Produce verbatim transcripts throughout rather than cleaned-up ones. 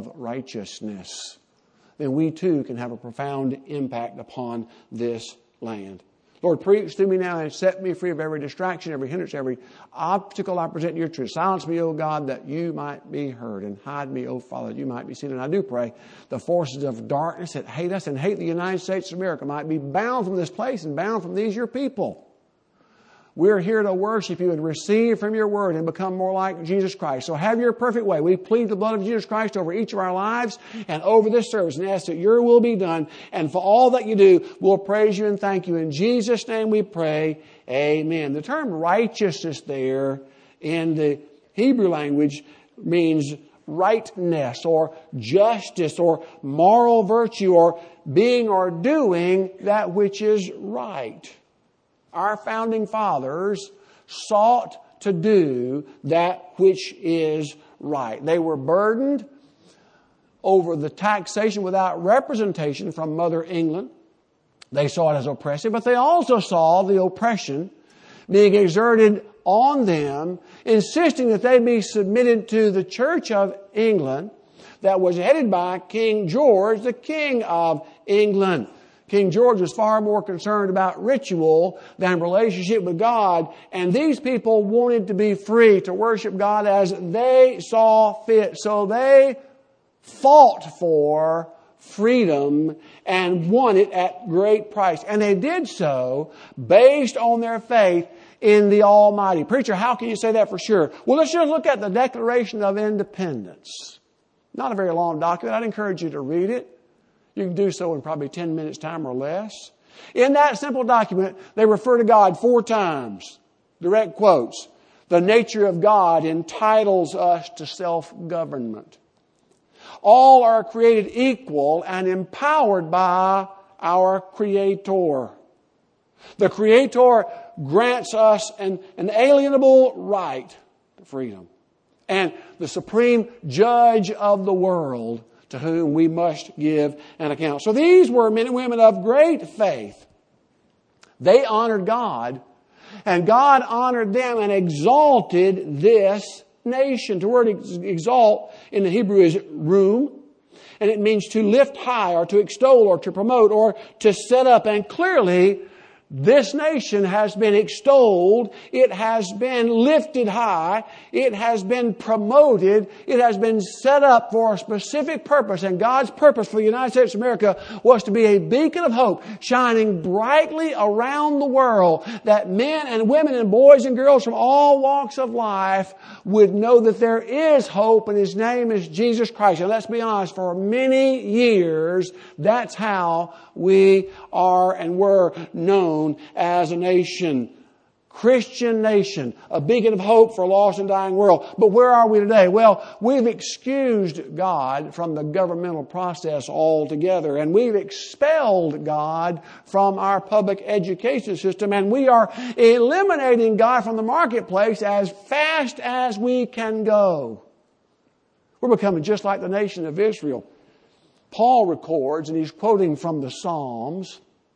righteousness, then we too can have a profound impact upon this land. Lord, preach to me now and set me free of every distraction, every hindrance, every obstacle I present to your truth. Silence me, O God, that you might be heard, and hide me, O Father, that you might be seen. And I do pray the forces of darkness that hate us and hate the United States of America might be bound from this place and bound from these your people. We're here to worship you and receive from your word and become more like Jesus Christ. So have your perfect way. We plead the blood of Jesus Christ over each of our lives and over this service and ask that your will be done. And for all that you do, we'll praise you and thank you. In Jesus' name we pray, amen. The term righteousness there in the Hebrew language means rightness or justice or moral virtue or being or doing that which is right. Our founding fathers sought to do that which is right. They were burdened over the taxation without representation from Mother England. They saw it as oppressive, but they also saw the oppression being exerted on them, insisting that they be submitted to the Church of England that was headed by King George, the King of England. King George was far more concerned about ritual than relationship with God. And these people wanted to be free to worship God as they saw fit. So they fought for freedom and won it at great price. And they did so based on their faith in the Almighty. Preacher, how can you say that for sure? Well, let's just look at the Declaration of Independence. Not a very long document. I'd encourage you to read it. You can do so in probably ten minutes time or less. In that simple document, they refer to God four times. Direct quotes. The nature of God entitles us to self-government. All are created equal and empowered by our Creator. The Creator grants us an inalienable right to freedom. And the supreme judge of the world to whom we must give an account. So these were men and women of great faith. They honored God, and God honored them and exalted this nation. The word exalt in the Hebrew is room, and it means to lift high or to extol or to promote or to set up. And clearly, this nation has been extolled. It has been lifted high. It has been promoted. It has been set up for a specific purpose. And God's purpose for the United States of America was to be a beacon of hope shining brightly around the world, that men and women and boys and girls from all walks of life would know that there is hope, and His name is Jesus Christ. And let's be honest, for many years, that's how we are and were known as a nation. Christian nation, a beacon of hope for a lost and dying world. But where are we today? Well, we've excused God from the governmental process altogether, and we've expelled God from our public education system, and we are eliminating God from the marketplace as fast as we can go. We're becoming just like the nation of Israel. Paul records, and he's quoting from the Psalms,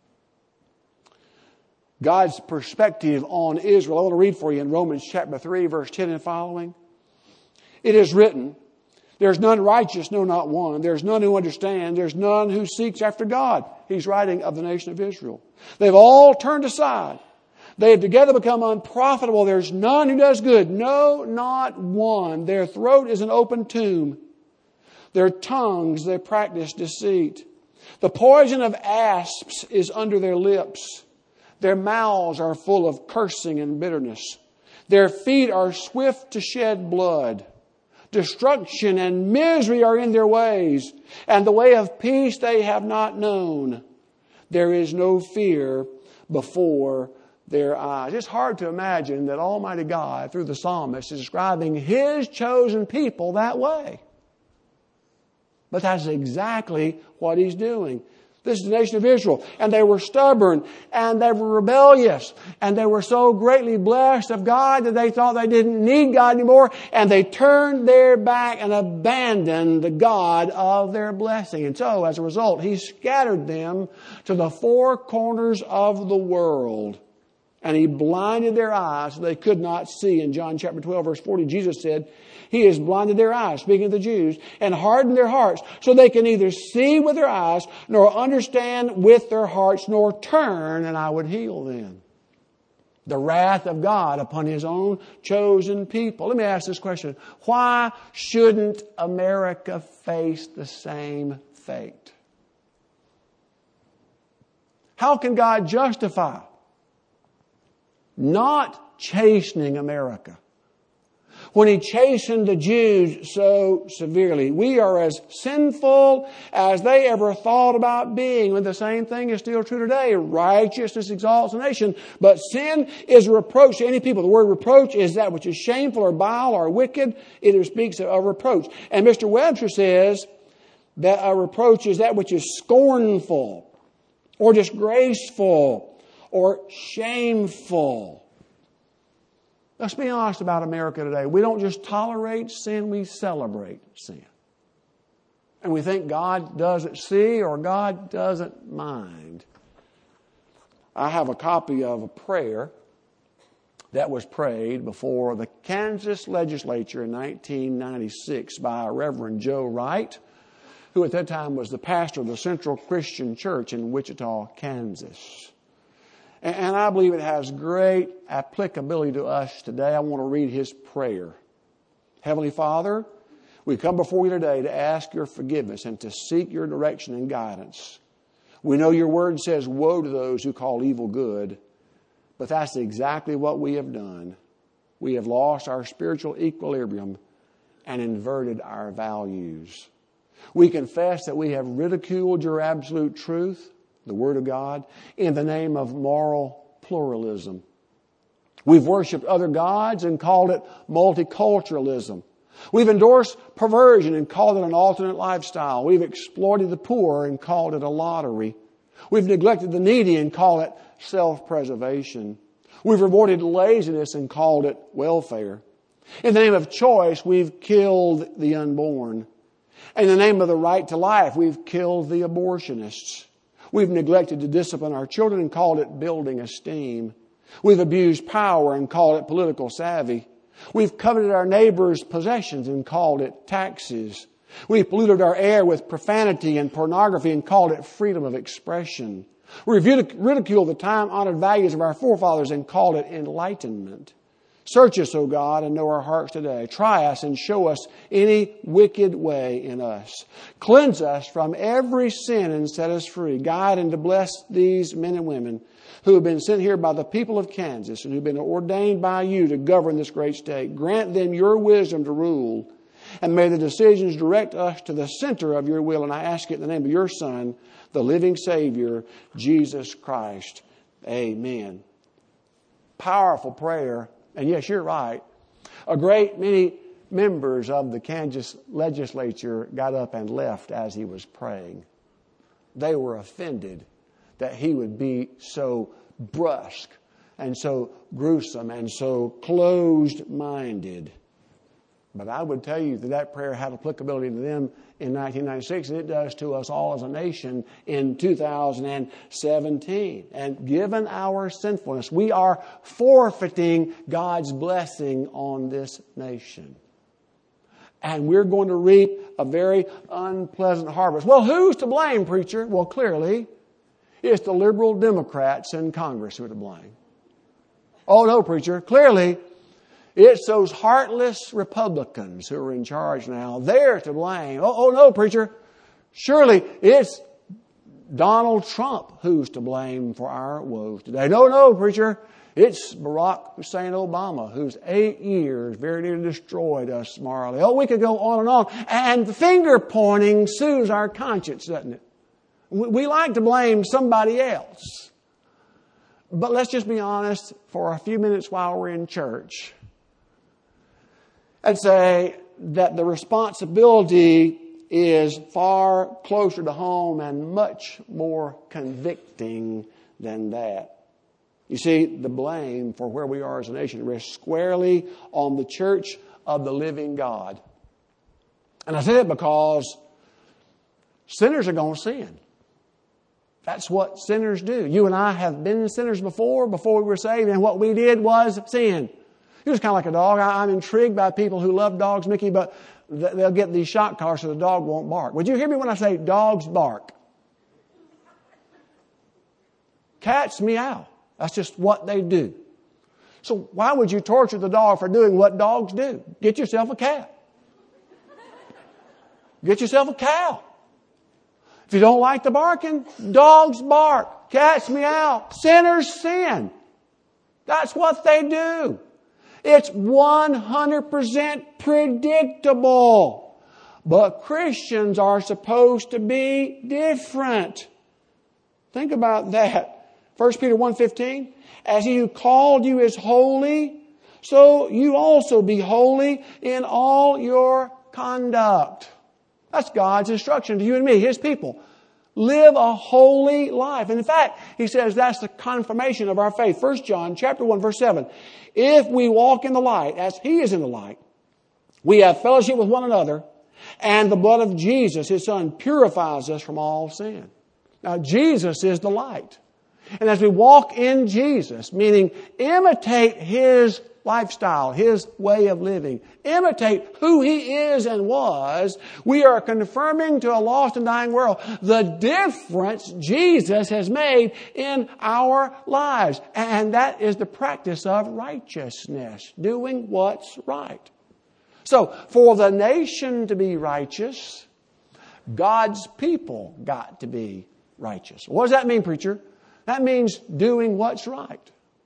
God's perspective on Israel. I want to read for you in Romans chapter three, verse ten and following. It is written, there's none righteous, no, not one. There's none who understands. There's none who seeks after God. He's writing of the nation of Israel. They've all turned aside. They have together become unprofitable. There's none who does good. No, not one. Their throat is an open tomb. Their tongues, they practice deceit. The poison of asps is under their lips. Their mouths are full of cursing and bitterness. Their feet are swift to shed blood. Destruction and misery are in their ways, and the way of peace they have not known. There is no fear before their eyes. It's hard to imagine that Almighty God, through the psalmist, is describing His chosen people that way. But that's exactly what He's doing. This is the nation of Israel. And they were stubborn, and they were rebellious, and they were so greatly blessed of God that they thought they didn't need God anymore, and they turned their back and abandoned the God of their blessing. And so, as a result, He scattered them to the four corners of the world, and He blinded their eyes so they could not see. In John chapter twelve, verse forty, Jesus said, He has blinded their eyes, speaking of the Jews, and hardened their hearts, so they can neither see with their eyes, nor understand with their hearts, nor turn, and I would heal them. The wrath of God upon His own chosen people. Let me ask this question. Why shouldn't America face the same fate? How can God justify not chastening America when He chastened the Jews so severely? We are as sinful as they ever thought about being. And the same thing is still true today. Righteousness exalts a nation, but sin is a reproach to any people. The word reproach is that which is shameful or vile or wicked. It speaks of a reproach. And Mister Webster says that a reproach is that which is scornful or disgraceful or shameful. Let's be honest about America today. We don't just tolerate sin, we celebrate sin. And we think God doesn't see or God doesn't mind. I have a copy of a prayer that was prayed before the Kansas legislature in nineteen ninety-six by Reverend Joe Wright, who at that time was the pastor of the Central Christian Church in Wichita, Kansas. And I believe it has great applicability to us today. I want to read his prayer. Heavenly Father, we come before you today to ask your forgiveness and to seek your direction and guidance. We know your word says, woe to those who call evil good, but that's exactly what we have done. We have lost our spiritual equilibrium and inverted our values. We confess that we have ridiculed your absolute truth, the Word of God, in the name of moral pluralism. We've worshipped other gods and called it multiculturalism. We've endorsed perversion and called it an alternate lifestyle. We've exploited the poor and called it a lottery. We've neglected the needy and called it self-preservation. We've rewarded laziness and called it welfare. In the name of choice, we've killed the unborn. In the name of the right to life, we've killed the abortionists. We've neglected to discipline our children and called it building esteem. We've abused power and called it political savvy. We've coveted our neighbor's possessions and called it taxes. We've polluted our air with profanity and pornography and called it freedom of expression. We've ridiculed the time-honored values of our forefathers and called it enlightenment. Search us, O God, and know our hearts today. Try us and show us any wicked way in us. Cleanse us from every sin and set us free. Guide and to bless these men and women who have been sent here by the people of Kansas and who have been ordained by you to govern this great state. Grant them your wisdom to rule, and may the decisions direct us to the center of your will. And I ask it in the name of your Son, the living Savior, Jesus Christ. Amen. Powerful prayer. And yes, you're right. A great many members of the Kansas legislature got up and left as he was praying. They were offended that he would be so brusque and so gruesome and so closed-minded. But I would tell you that that prayer had applicability to them in nineteen ninety-six, and it does to us all as a nation in two thousand seventeen. And given our sinfulness, we are forfeiting God's blessing on this nation. And we're going to reap a very unpleasant harvest. Well, who's to blame, preacher? Well, clearly, it's the liberal Democrats in Congress who are to blame. Oh, no, preacher. Clearly, it's those heartless Republicans who are in charge now. They're to blame. Oh, oh, no, preacher. Surely it's Donald Trump who's to blame for our woes today. No, no, preacher. It's Barack Hussein Obama, whose eight years very nearly destroyed us morally. Oh, we could go on and on. And finger pointing soothes our conscience, doesn't it? We like to blame somebody else. But let's just be honest for a few minutes while we're in church and say that the responsibility is far closer to home and much more convicting than that. You see, the blame for where we are as a nation rests squarely on the church of the living God. And I say that because sinners are going to sin. That's what sinners do. You and I have been sinners before, before we were saved, and what we did was sin. You're just kind of like a dog. I, I'm intrigued by people who love dogs, Mickey, but th- they'll get these shock collars so the dog won't bark. Would you hear me when I say dogs bark? Cats meow. That's just what they do. So why would you torture the dog for doing what dogs do? Get yourself a cat. Get yourself a cow. If you don't like the barking, dogs bark, cats meow, sinners sin. That's what they do. It's one hundred percent predictable. But Christians are supposed to be different. Think about that. First Peter one fifteen, as he who called you is holy, so you also be holy in all your conduct. That's God's instruction to you and me, His people. Live a holy life. And in fact, He says that's the confirmation of our faith. First John chapter one, verse seven. If we walk in the light, as He is in the light, we have fellowship with one another, and the blood of Jesus, His Son, purifies us from all sin. Now, Jesus is the light. And as we walk in Jesus, meaning imitate His lifestyle, His way of living, imitate who He is and was, we are confirming to a lost and dying world the difference Jesus has made in our lives. And that is the practice of righteousness, doing what's right. So, for the nation to be righteous, God's people got to be righteous. What does that mean, preacher? That means doing what's right.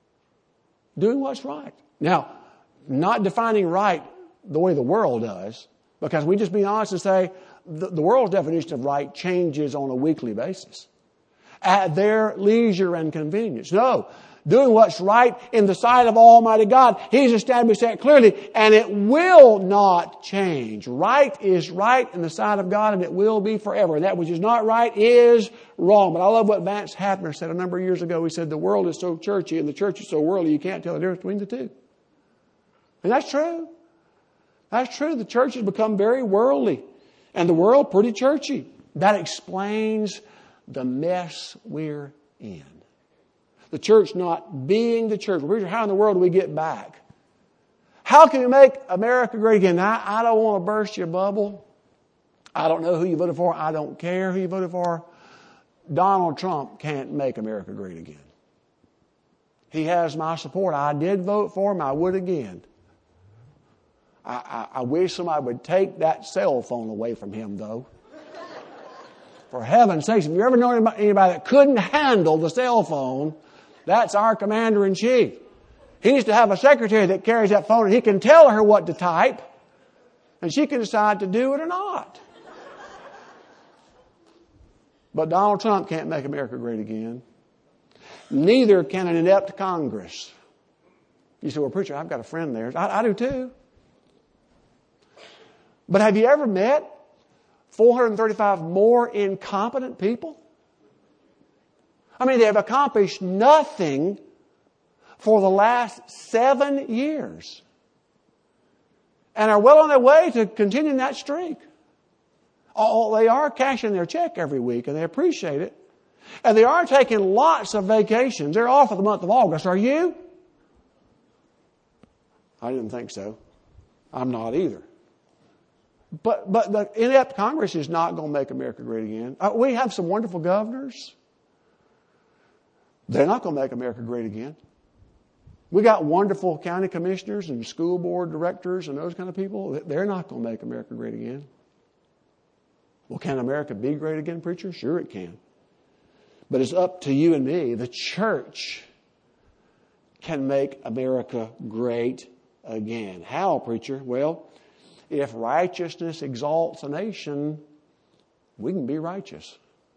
Doing what's right. Now, not defining right the way the world does, because we just be honest and say the, the world's definition of right changes on a weekly basis at their leisure and convenience. No, doing what's right in the sight of Almighty God, He's established that clearly, and it will not change. Right is right in the sight of God, and it will be forever. And that which is not right is wrong. But I love what Vance Hafner said a number of years ago. He said, the world is so churchy and the church is so worldly, you can't tell the difference between the two. And that's true. That's true. The church has become very worldly, and the world pretty churchy. That explains the mess we're in. The church not being the church. How in the world do we get back? How can we make America great again? Now, I don't want to burst your bubble. I don't know who you voted for. I don't care who you voted for. Donald Trump can't make America great again. He has my support. I did vote for him. I would again. I, I, I wish somebody would take that cell phone away from him, though. For heaven's sakes, if you ever known anybody that couldn't handle the cell phone, that's our commander-in-chief. He needs to have a secretary that carries that phone, and he can tell her what to type, and she can decide to do it or not. But Donald Trump can't make America great again. Neither can an inept Congress. You say, well, preacher, I've got a friend there. I, I do too. But have you ever met four hundred thirty-five more incompetent people? I mean, they have accomplished nothing for the last seven years and are well on their way to continuing that streak. Oh, they are cashing their check every week, and they appreciate it. And they are taking lots of vacations. They're off for the month of August. Are you? I didn't think so. I'm not either. But but the inept Congress is not going to make America great again. Uh, we have some wonderful governors. They're not going to make America great again. We got wonderful county commissioners and school board directors and those kind of people. They're not going to make America great again. Well, can America be great again, preacher? Sure it can. But it's up to you and me. The church can make America great again. How, preacher? Well, if righteousness exalts a nation, we can be righteous.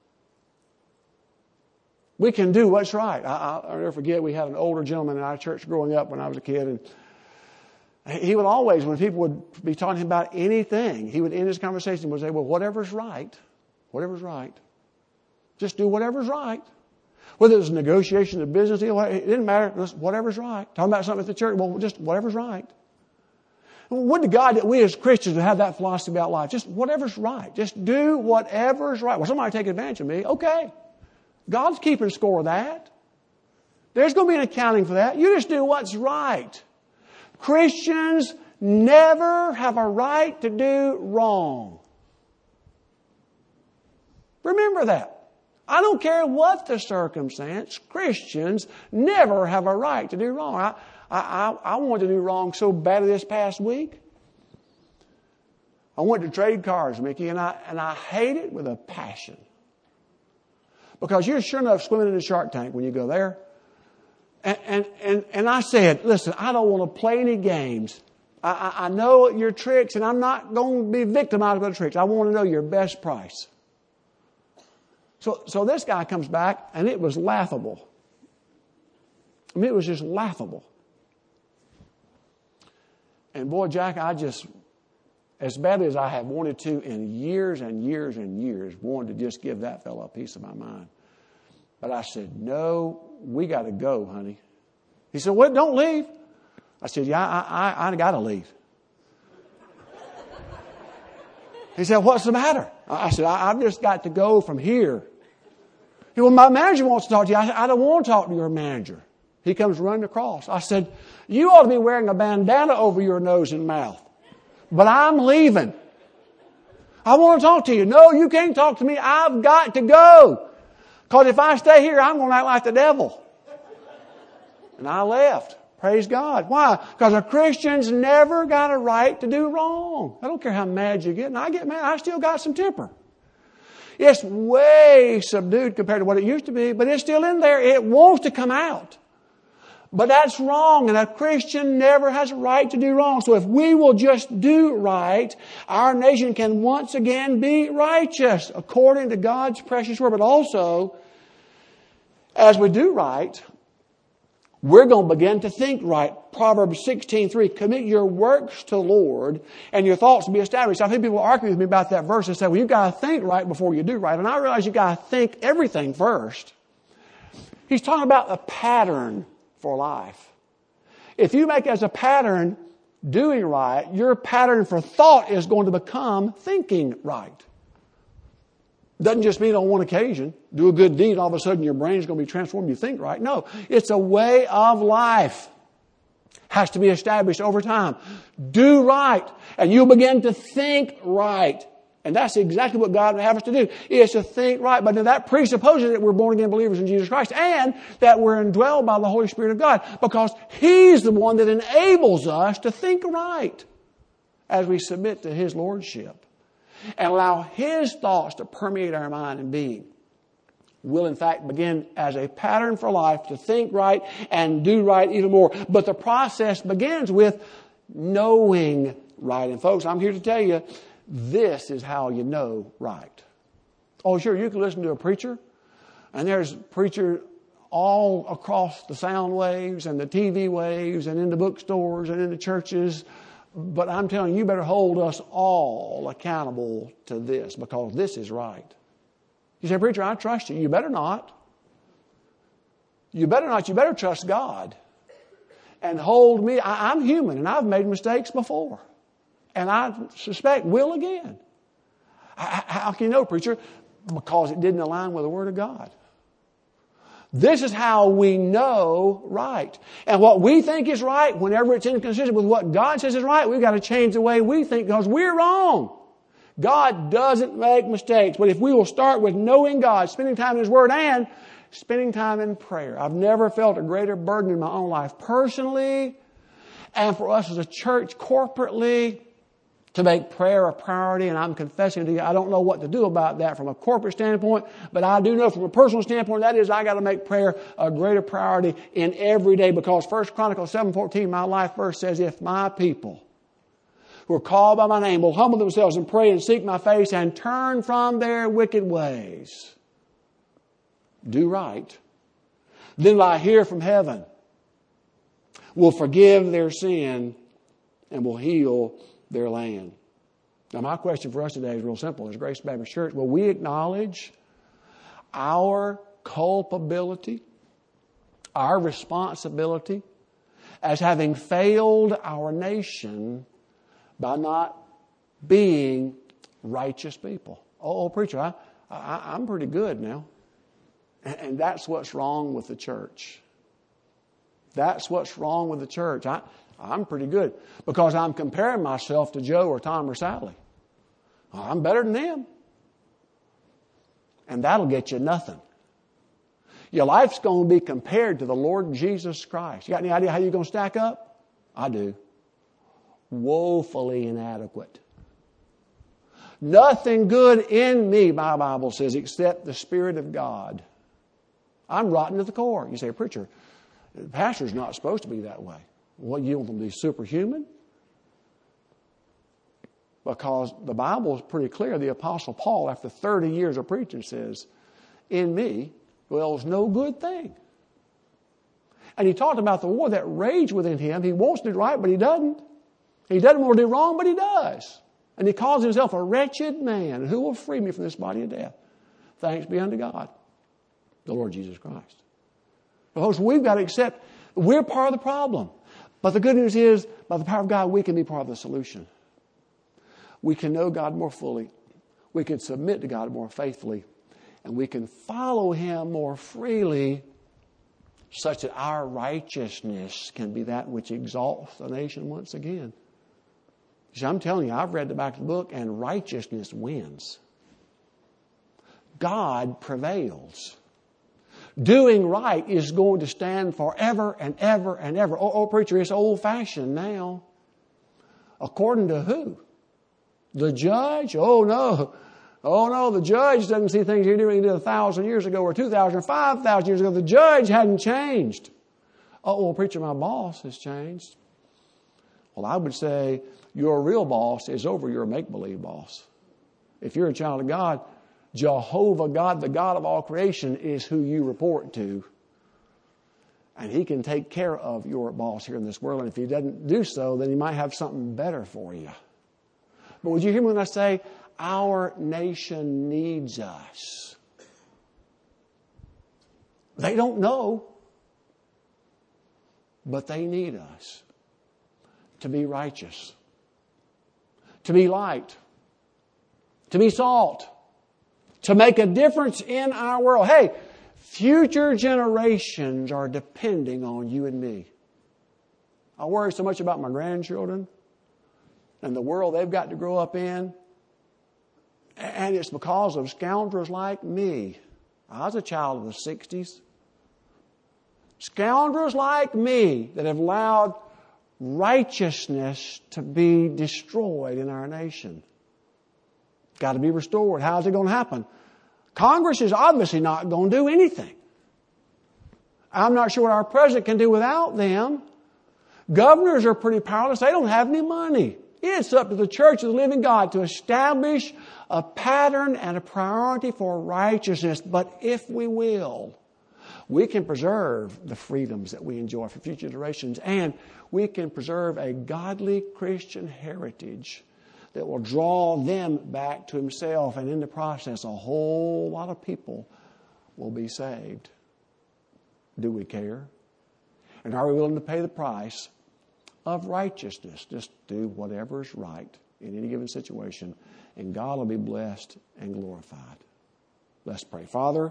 We can do what's right. I, I'll never forget, we had an older gentleman in our church growing up when I was a kid, and he would always, when people would be talking about anything, he would end his conversation and would say, well, whatever's right, whatever's right. Just do whatever's right. Whether it was a negotiation, a business deal, it didn't matter. Just whatever's right. Talking about something at the church, well, just whatever's right. Would to God that we as Christians would have that philosophy about life. Just whatever's right. Just do whatever's right. Well, somebody take advantage of me. Okay. God's keeping score of that. There's going to be an accounting for that. You just do what's right. Christians never have a right to do wrong. Remember that. I don't care what the circumstance, Christians never have a right to do wrong. I, I, I wanted to do wrong so badly this past week. I went to trade cars, Mickey, and I, and I hate it with a passion. Because you're sure enough swimming in the Shark Tank when you go there. And, and, and, and I said, listen, I don't want to play any games. I, I, I know your tricks, and I'm not going to be victimized by the tricks. I want to know your best price. So, so this guy comes back, and it was laughable. I mean, it was just laughable. And boy, Jack, I just, as badly as I have wanted to in years and years and years, wanted to just give that fellow a piece of my mind. But I said, no, we got to go, honey. He said, well, don't leave. I said, yeah, I, I, I got to leave. He said, what's the matter? I said, I, I've just got to go from here. He said, well, my manager wants to talk to you. I said, I don't want to talk to your manager. He comes running across. I said, you ought to be wearing a bandana over your nose and mouth. But I'm leaving. I want to talk to you. No, you can't talk to me. I've got to go. Because if I stay here, I'm going to act like the devil. And I left. Praise God. Why? Because a Christian's never got a right to do wrong. I don't care how mad you get. And I get mad. I still got some temper. It's way subdued compared to what it used to be, but it's still in there. It wants to come out. But that's wrong, and a Christian never has a right to do wrong. So if we will just do right, our nation can once again be righteous according to God's precious word. But also, as we do right, we're going to begin to think right. Proverbs sixteen three, commit your works to the Lord, and your thoughts will be established. I think people argue with me about that verse and say, well, you've got to think right before you do right. And I realize you've got to think everything first. He's talking about a pattern for life. If you make as a pattern doing right, your pattern for thought is going to become thinking right. Doesn't just mean on one occasion, do a good deed, all of a sudden your brain is going to be transformed, you think right. No, it's a way of life. Has to be established over time. Do right, and you'll begin to think right. And that's exactly what God would have us to do, is to think right. But that presupposes that we're born again believers in Jesus Christ and that we're indwelled by the Holy Spirit of God, because He's the one that enables us to think right as we submit to His Lordship and allow His thoughts to permeate our mind and being. We'll in fact begin as a pattern for life to think right and do right even more. But the process begins with knowing right. And folks, I'm here to tell you, this is how you know right. Oh, sure, you can listen to a preacher, and there's preachers all across the sound waves and the T V waves and in the bookstores and in the churches. But I'm telling you, you better hold us all accountable to this, because this is right. You say, preacher, I trust you. You better not. You better not. You better trust God. And hold me. I, I'm human, and I've made mistakes before. And I suspect will again. How can you know, preacher? Because it didn't align with the Word of God. This is how we know right. And what we think is right, whenever it's inconsistent with what God says is right, we've got to change the way we think, because we're wrong. God doesn't make mistakes. But if we will start with knowing God, spending time in His Word, and spending time in prayer. I've never felt a greater burden in my own life personally, and for us as a church corporately, to make prayer a priority. And I'm confessing to you, I don't know what to do about that from a corporate standpoint, but I do know from a personal standpoint, that is, I got to make prayer a greater priority in every day, because First Chronicles seven fourteen, my life verse, says, if my people who are called by my name will humble themselves and pray and seek my face and turn from their wicked ways, do right, then will I hear from heaven, will forgive their sin, and will heal their land. Now, my question for us today is real simple. As Grace Baptist Church, will we acknowledge our culpability, our responsibility as having failed our nation by not being righteous people? Oh, oh preacher, I, I, I'm pretty good now. And, and that's what's wrong with the church. That's what's wrong with the church. I, I'm pretty good because I'm comparing myself to Joe or Tom or Sally. I'm better than them. And that'll get you nothing. Your life's going to be compared to the Lord Jesus Christ. You got any idea how you're going to stack up? I do. Woefully inadequate. Nothing good in me, my Bible says, except the Spirit of God. I'm rotten to the core. You say, preacher, the pastor's not supposed to be that way. Well, you want them to be superhuman? Because the Bible is pretty clear. The Apostle Paul, after thirty years of preaching, says, in me dwells no good thing. And he talked about the war that raged within him. He wants to do right, but he doesn't. He doesn't want to do wrong, but he does. And he calls himself a wretched man. Who will free me from this body of death? Thanks be unto God, the Lord Jesus Christ. Because we've got to accept we're part of the problem. But the good news is, by the power of God, we can be part of the solution. We can know God more fully. We can submit to God more faithfully. And we can follow Him more freely, such that our righteousness can be that which exalts the nation once again. See, I'm telling you, I've read the back of the book, and righteousness wins. God prevails. Doing right is going to stand forever and ever and ever. Oh, oh preacher, it's old-fashioned now. According to who? The judge? Oh, no. Oh, no, the judge doesn't see things he did a thousand years ago or two thousand or five thousand years ago. The judge hadn't changed. Oh, well, preacher, my boss has changed. Well, I would say your real boss is over your make-believe boss. If you're a child of God, Jehovah God, the God of all creation, is who you report to. And He can take care of your boss here in this world. And if He doesn't do so, then He might have something better for you. But would you hear me when I say, our nation needs us? They don't know, but they need us to be righteous, to be light, to be salt, to make a difference in our world. Hey, future generations are depending on you and me. I worry so much about my grandchildren and the world they've got to grow up in. And it's because of scoundrels like me. I was a child of the sixties. Scoundrels like me that have allowed righteousness to be destroyed in our nation. Got to be restored. How's it going to happen? Congress is obviously not going to do anything. I'm not sure what our president can do without them. Governors are pretty powerless. They don't have any money. It's up to the church of the living God to establish a pattern and a priority for righteousness. But if we will, we can preserve the freedoms that we enjoy for future generations, and we can preserve a godly Christian heritage that will draw them back to Himself, and in the process, a whole lot of people will be saved. Do we care? And are we willing to pay the price of righteousness? Just do whatever is right in any given situation, and God will be blessed and glorified. Let's pray. Father,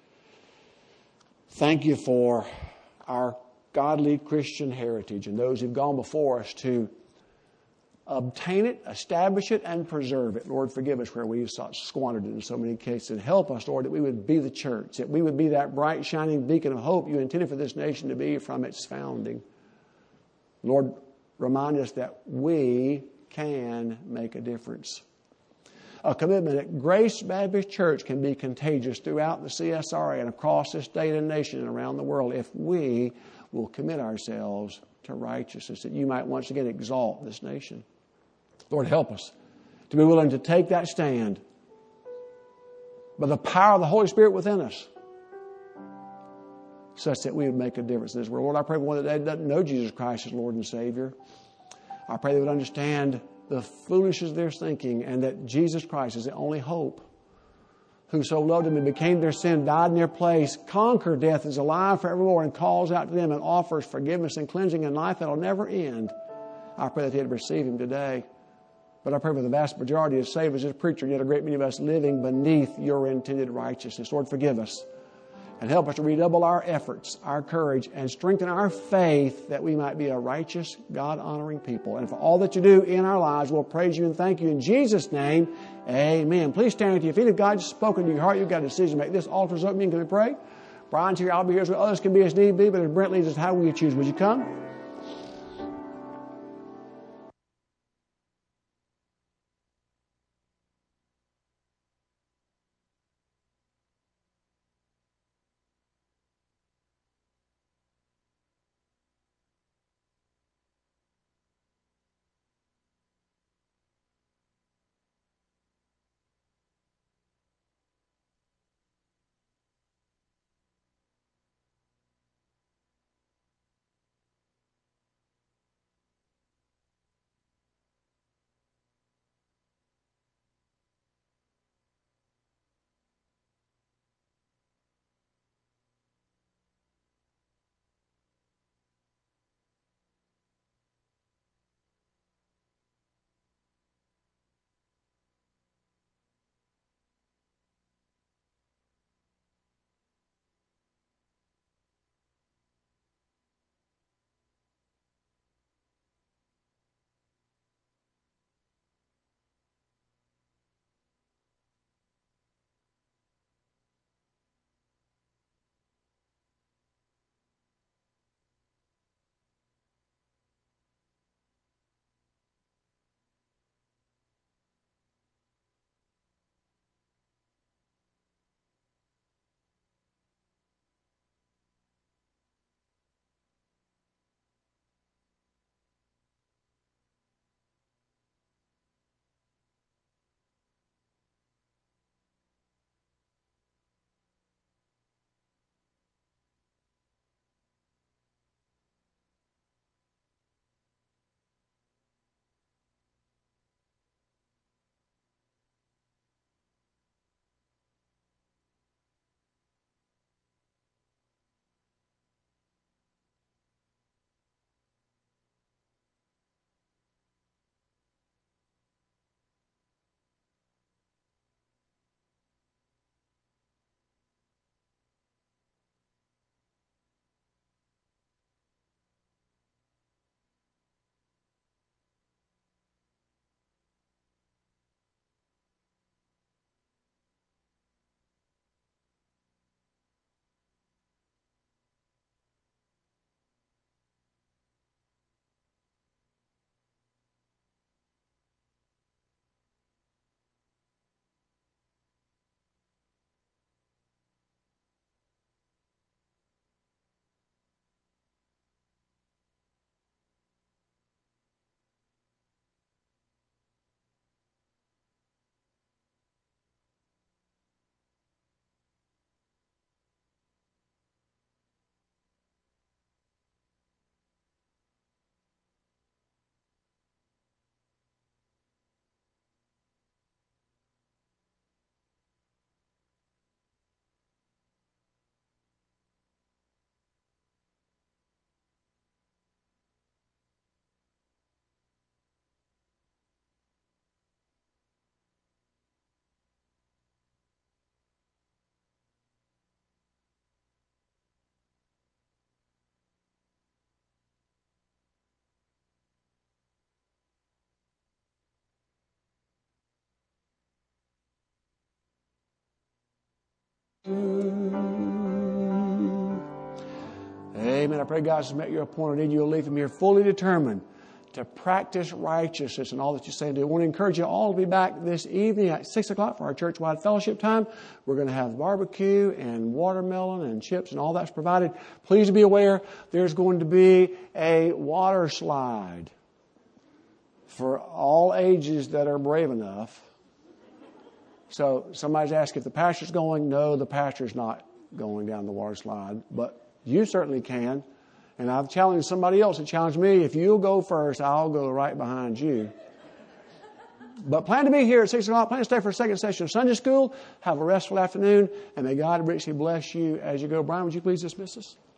thank You for our godly Christian heritage and those who've gone before us to obtain it, establish it, and preserve it. Lord, forgive us where we've squandered it in so many cases. And help us, Lord, that we would be the church, that we would be that bright, shining beacon of hope You intended for this nation to be from its founding. Lord, remind us that we can make a difference. A commitment that Grace Baptist Church can be contagious throughout the C S R A and across this state and nation and around the world if we will commit ourselves to righteousness, that You might once again exalt this nation. Lord, help us to be willing to take that stand by the power of the Holy Spirit within us, such that we would make a difference in this world. Lord, I pray for one that doesn't know Jesus Christ as Lord and Savior. I pray they would understand the foolishness of their thinking, and that Jesus Christ is the only hope. Who so loved them and became their sin, died in their place, conquered death, is alive forevermore, and calls out to them and offers forgiveness and cleansing and life that will never end. I pray that they'd receive Him today. But I pray for the vast majority of saved as this preacher, yet a great many of us living beneath Your intended righteousness. Lord, forgive us. And help us to redouble our efforts, our courage, and strengthen our faith that we might be a righteous, God-honoring people. And for all that you do in our lives, we'll praise you and thank you in Jesus' name. Amen. Please stand with your feet. If God's spoken to your heart, you've got a decision to make. This altar's open. Can we pray? Brian's here. I'll be here as well. Others can be as need be. But as Brent leads us, how will you choose? Would you come? Amen. I pray God has met your appointed need. You'll leave from here fully determined to practice righteousness and all that you say and do. I want to encourage you all to be back this evening at six o'clock for our church-wide fellowship time. We're going to have barbecue and watermelon and chips and all that's provided. Please be aware there's going to be a water slide for all ages that are brave enough. So somebody's asked if the pastor's going. No, the pastor's not going down the water slide, but you certainly can. And I've challenged somebody else to challenge me. If you'll go first, I'll go right behind you. But plan to be here at six o'clock. Plan to stay for a second session of Sunday school. Have a restful afternoon. And may God richly bless you as you go. Brian, would you please dismiss us?